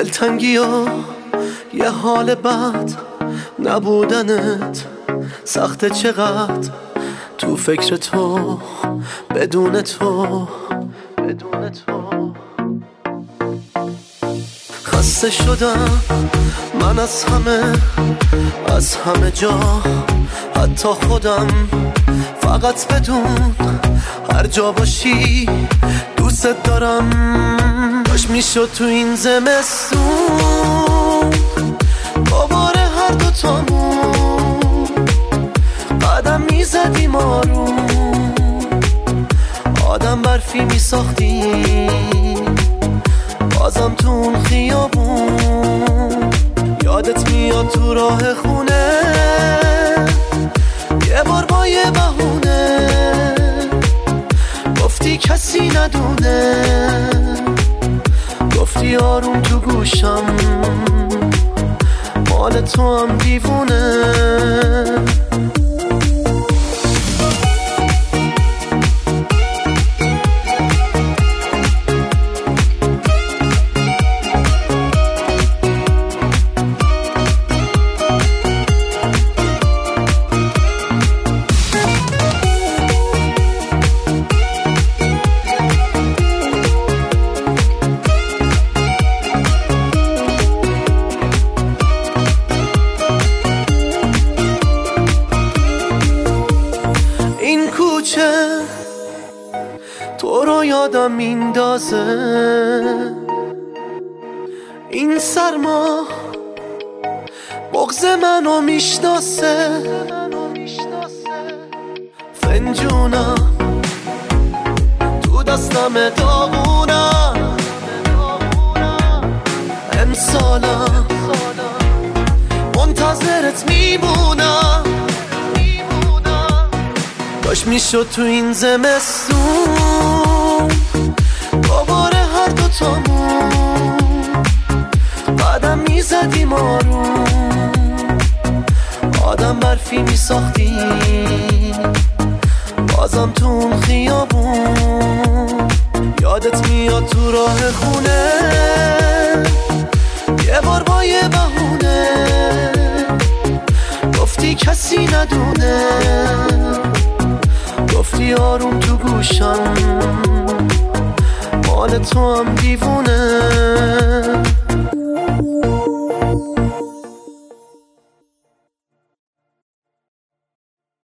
دلتنگی و یه حال بد نبودنت سخته چقدر تو فکر تو بدون تو خسته شدم من از همه جا حتی خودم فقط بدون هر جا باشی دوست دارم باش میشد تو این زمستون دوباره هر دوتامون قدم میزدیم آروم آدم برفی میساختیم بازم تو اون خیابون یادت میاد تو راه خونه یه بار با یه بهونه گفتی کسی ندونه گفتی آروم تو گوشم مال تو هم دیوونه تو رو یادم میندازه این سرما بغض منو میشناسه فنجونم تو دستم داغونم امسالم منتظرت میمونم باش میشد تو این زمستون دوباره هر دوتامون قدم میزدیم آروم آدم برفی میساختیم بازم تو اون خیابون یادت میاد تو راه خونه یه بار با یه بهونه گفتی کسی ندونه گفتی آروم تو گوشم مال تو هم دیوونه